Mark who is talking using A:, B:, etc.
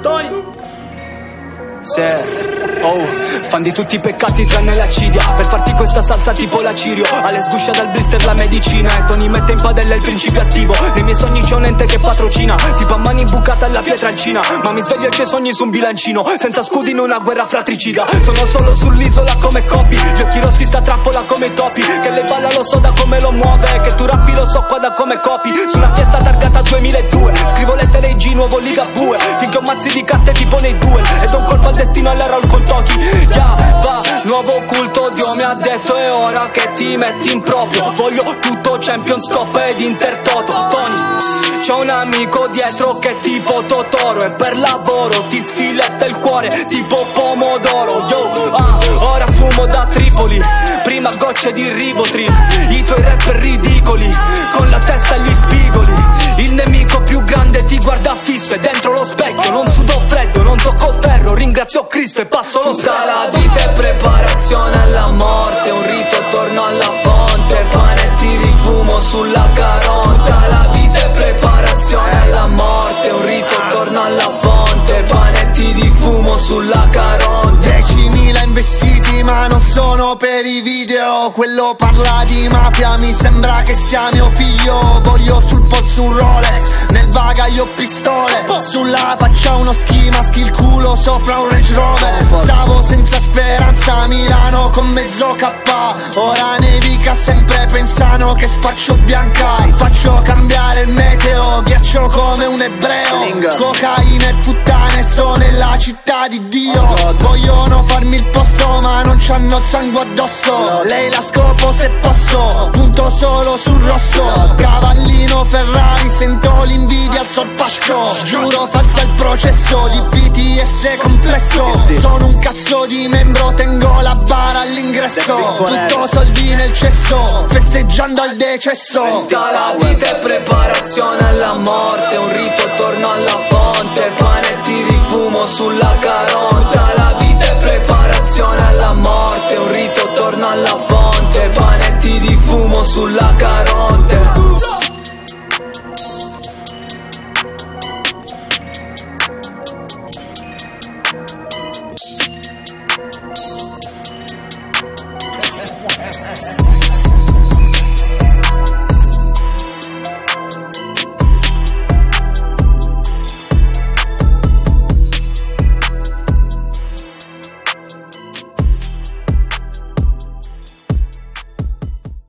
A: Tony.
B: Oh, fan di tutti i peccati tranne l'accidia. Per farti questa salsa tipo la Cirio. Ale sguscia dal blister la medicina. E Tony mette in padella il principio attivo. Nei miei sogni c'è un ente che patrocina. Tipo a mani bucate alla pietrancina. Ma mi sveglio e c'è sogni su un bilancino. Senza scudi in una guerra fratricida. Sono solo sull'isola come Kobe. Gli occhi rossi sta trappola come i topi. Che le balla lo so da come lo muove. Che tu rappi lo so qua da come copi. Su una fiesta targata 2002. Scrivo lettere ai G, nuovo Ligabue. Finché ho mazzi di carte tipo nei duel. E do un colpo al destino alla roll con Toki. Va, nuovo culto, Dio mi ha detto è ora che ti metti in proprio. Voglio tutto Champions Cup ed Intertoto. Tony, c'ho un amico dietro che è tipo Totoro. E per lavoro ti sfiletta il cuore tipo pomodoro. Yo, ora fumo da Tripoli. Prima gocce di Rivotril. I tuoi rapper ridicoli con la testa agli spigoli. Il nemico più grande ti guarda fisso. E dentro lo specchio non sudo freddo, non tocco ferro. Ringrazio Cristo e passo lo tutta la vita è preparazione alla morte. Un rito attorno alla fonte. Panetti di fumo sulla caronta. La vita è preparazione alla morte. Un rito attorno alla fonte. Panetti di fumo sulla caronta.
C: 10.000 investiti ma non sono per i video. Quello parla di mafia, mi sembra che sia mio figlio. Voglio sul polso un Rolex, nel bagaglio pistole. Sulla faccia uno ski maschi il culo sopra un Range Rover. Stavo senza speranza a Milano con mezzo K. Ora nevica sempre pensano che spaccio bianca. Faccio cambiare il meteo, ghiaccio come un ebreo. Cocaina e puttane, sto nella città di Dio. Vogliono farmi il posto ma non c'hanno il sangue addosso. Lei la scopo se posso, punto solo sul rosso. Cavallino Ferrari, sento l'invidia al sorpasso. Giuro falsa il processo di BTS complesso. Sono un cazzo di membro, tengo la bara all'ingresso. Tutto soldi nel cesso, festeggiando al decesso.
B: Tutta la vita è preparazione alla morte. Un rito attorno alla fonte. Panetti di fumo sulla caronta.